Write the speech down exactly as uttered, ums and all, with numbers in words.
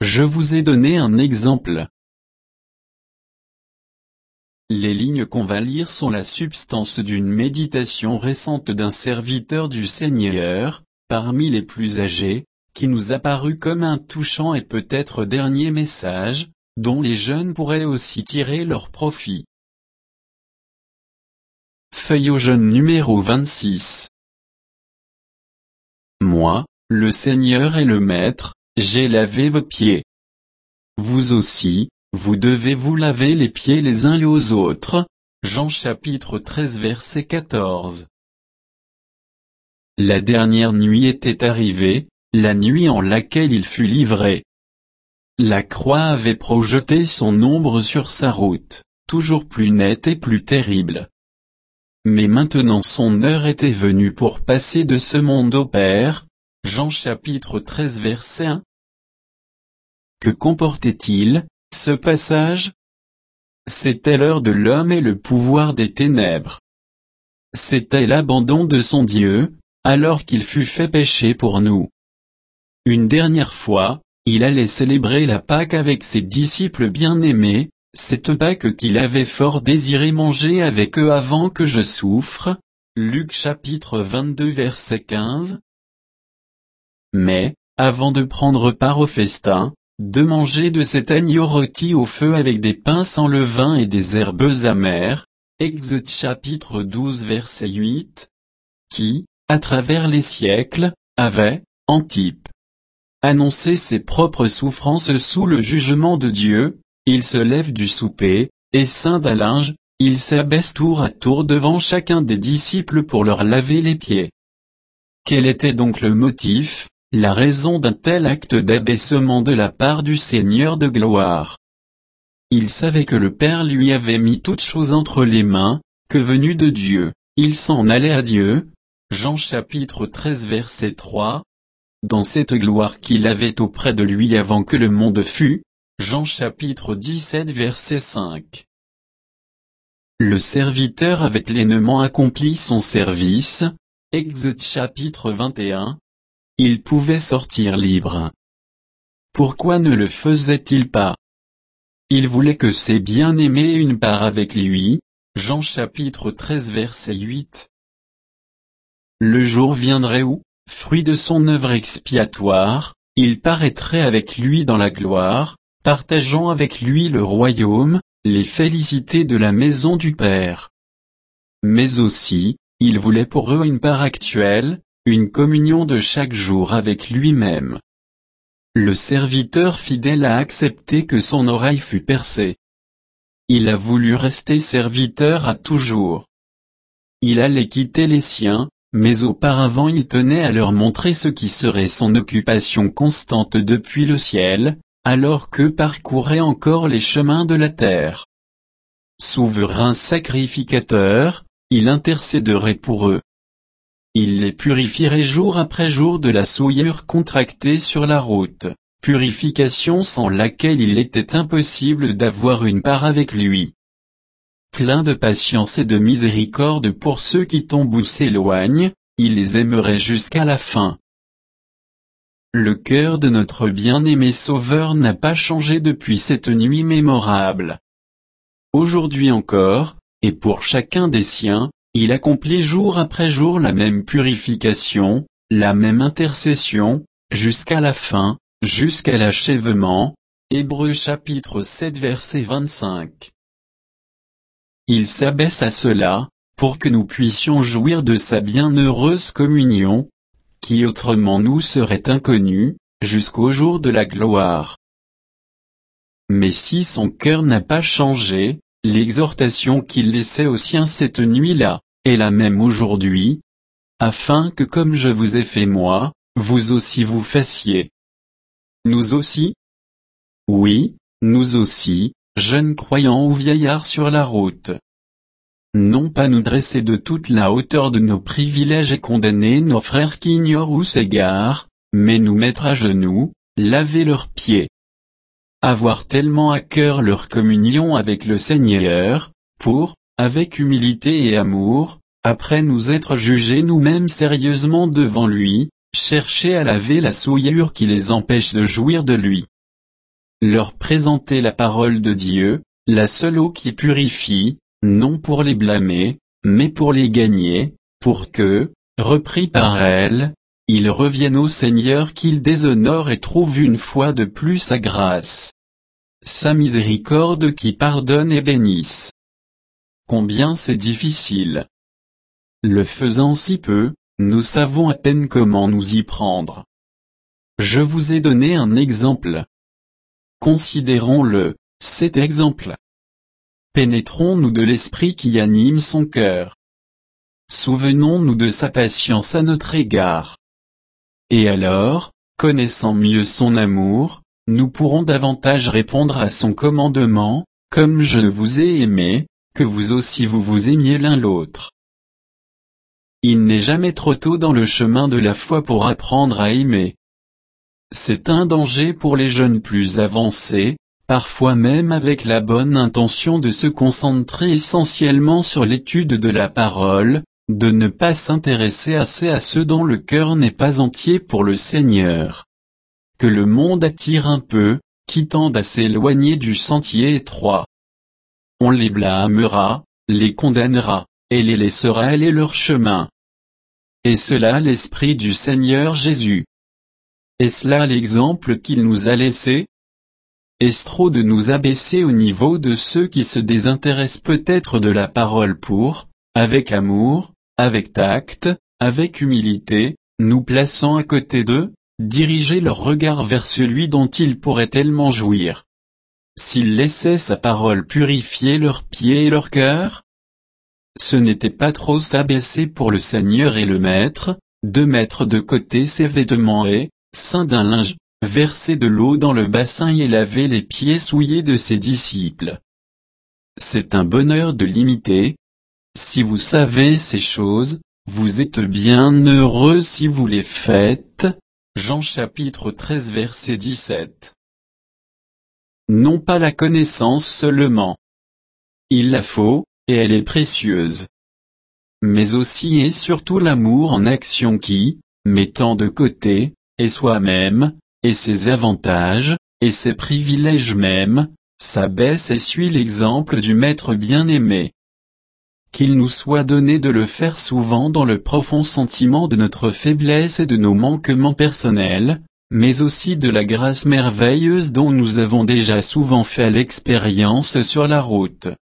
je vous ai donné un exemple. Les lignes qu'on va lire sont la substance d'une méditation récente d'un serviteur du Seigneur, parmi les plus âgés, qui nous a paru comme un touchant et peut-être dernier message, dont les jeunes pourraient aussi tirer leur profit. Feuille aux jeunes numéro vingt-six. Moi, le Seigneur et le Maître, j'ai lavé vos pieds. Vous aussi, vous devez vous laver les pieds les uns aux autres. Jean chapitre treize verset quatorze. La dernière nuit était arrivée, la nuit en laquelle il fut livré. La croix avait projeté son ombre sur sa route, toujours plus nette et plus terrible. Mais maintenant son heure était venue pour passer de ce monde au Père. Jean chapitre treize verset un. Que comportait-il, ce passage? C'était l'heure de l'homme et le pouvoir des ténèbres. C'était l'abandon de son Dieu, alors qu'il fut fait péché pour nous. Une dernière fois, il allait célébrer la Pâque avec ses disciples bien-aimés, cette Pâque qu'il avait fort désiré manger avec eux avant que je souffre. Luc chapitre vingt-deux verset quinze. Mais, avant de prendre part au festin, de manger de cet agneau rôti au feu avec des pains sans levain et des herbes amères, Exode chapitre douze verset huit, qui, à travers les siècles, avait, en type, annoncé ses propres souffrances sous le jugement de Dieu, il se lève du souper, et ceint d'un linge, il s'abaisse tour à tour devant chacun des disciples pour leur laver les pieds. Quel était donc le motif, la raison d'un tel acte d'abaissement de la part du Seigneur de gloire? Il savait que le Père lui avait mis toutes choses entre les mains, que venu de Dieu, il s'en allait à Dieu. Jean chapitre treize verset trois. Dans cette gloire qu'il avait auprès de lui avant que le monde fût. Jean chapitre dix-sept verset cinq. Le serviteur avait pleinement accompli son service. Exode chapitre vingt et un. Il pouvait sortir libre. Pourquoi ne le faisait-il pas? Il voulait que ses bien-aimés aient une part avec lui. Jean chapitre treize verset huit. Le jour viendrait où, fruit de son œuvre expiatoire, il paraîtrait avec lui dans la gloire, partageant avec lui le royaume, les félicités de la maison du Père. Mais aussi, il voulait pour eux une part actuelle, une communion de chaque jour avec lui-même. Le serviteur fidèle a accepté que son oreille fût percée. Il a voulu rester serviteur à toujours. Il allait quitter les siens, mais auparavant il tenait à leur montrer ce qui serait son occupation constante depuis le ciel, alors qu'eux parcouraient encore les chemins de la terre. Souverain sacrificateur, il intercéderait pour eux. Il les purifierait jour après jour de la souillure contractée sur la route, purification sans laquelle il était impossible d'avoir une part avec lui. Plein de patience et de miséricorde pour ceux qui tombent ou s'éloignent, il les aimerait jusqu'à la fin. Le cœur de notre bien-aimé Sauveur n'a pas changé depuis cette nuit mémorable. Aujourd'hui encore, et pour chacun des siens, il accomplit jour après jour la même purification, la même intercession, jusqu'à la fin, jusqu'à l'achèvement. Hébreux chapitre sept verset vingt-cinq. Il s'abaisse à cela, pour que nous puissions jouir de sa bienheureuse communion, qui autrement nous serait inconnue, jusqu'au jour de la gloire. Mais si son cœur n'a pas changé, l'exhortation qu'il laissait aux siens cette nuit-là, est la même aujourd'hui, afin que comme je vous ai fait moi, vous aussi vous fassiez. Nous aussi? Oui, nous aussi, jeunes croyants ou vieillards sur la route. Non pas nous dresser de toute la hauteur de nos privilèges et condamner nos frères qui ignorent ou s'égarent, mais nous mettre à genoux, laver leurs pieds. Avoir tellement à cœur leur communion avec le Seigneur, pour, avec humilité et amour, après nous être jugés nous-mêmes sérieusement devant lui, chercher à laver la souillure qui les empêche de jouir de lui. leur présenter la parole de Dieu, la seule eau qui purifie, non pour les blâmer, mais pour les gagner, pour que, repris par elle, ils reviennent au Seigneur qu'ils déshonorent et trouvent une fois de plus sa grâce, sa miséricorde qui pardonne et bénisse. Combien c'est difficile. Le faisant si peu, nous savons à peine comment nous y prendre. Je vous ai donné un exemple. Considérons-le, cet exemple. Pénétrons-nous de l'esprit qui anime son cœur. Souvenons-nous de sa patience à notre égard. Et alors, connaissant mieux son amour, nous pourrons davantage répondre à son commandement, comme je vous ai aimé, que vous aussi vous vous aimiez l'un l'autre. Il n'est jamais trop tôt dans le chemin de la foi pour apprendre à aimer. C'est un danger pour les jeunes plus avancés, parfois même avec la bonne intention de se concentrer essentiellement sur l'étude de la parole, de ne pas s'intéresser assez à ceux dont le cœur n'est pas entier pour le Seigneur. Que le monde attire un peu, qui tendent à s'éloigner du sentier étroit. On les blâmera, les condamnera, et les laissera aller leur chemin. Est-ce là l'esprit du Seigneur Jésus? Est-ce là l'exemple qu'il nous a laissé? Est-ce trop de nous abaisser au niveau de ceux qui se désintéressent peut-être de la parole pour, avec amour, avec tact, avec humilité, nous plaçant à côté d'eux, diriger leur regard vers celui dont ils pourraient tellement jouir? S'ils laissaient sa parole purifier leurs pieds et leur cœur? Ce n'était pas trop s'abaisser pour le Seigneur et le Maître, de mettre de côté ses vêtements et, ceint d'un linge, verser de l'eau dans le bassin et laver les pieds souillés de ses disciples. C'est un bonheur de l'imiter. Si vous savez ces choses, vous êtes bien heureux si vous les faites. Jean chapitre treize verset dix-sept. Non pas la connaissance seulement. Il la faut, et elle est précieuse. Mais aussi et surtout l'amour en action qui, mettant de côté, et soi-même, et ses avantages, et ses privilèges même, s'abaisse et suit l'exemple du Maître bien-aimé. Qu'il nous soit donné de le faire souvent dans le profond sentiment de notre faiblesse et de nos manquements personnels, mais aussi de la grâce merveilleuse dont nous avons déjà souvent fait l'expérience sur la route.